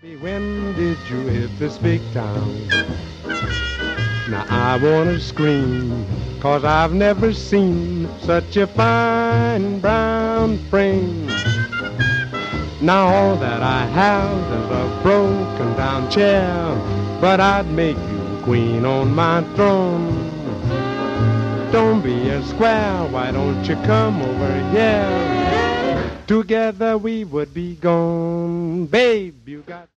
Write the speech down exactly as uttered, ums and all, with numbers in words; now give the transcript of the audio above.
When did you hit this big town? Now I wanna scream, 'cause I've never seen such a fine brown frame. Now all that I have is a broken down chair, but I'd make you queen on my throne. Don't be a square, why don't you come over here? Together we would be gone. Babe, you got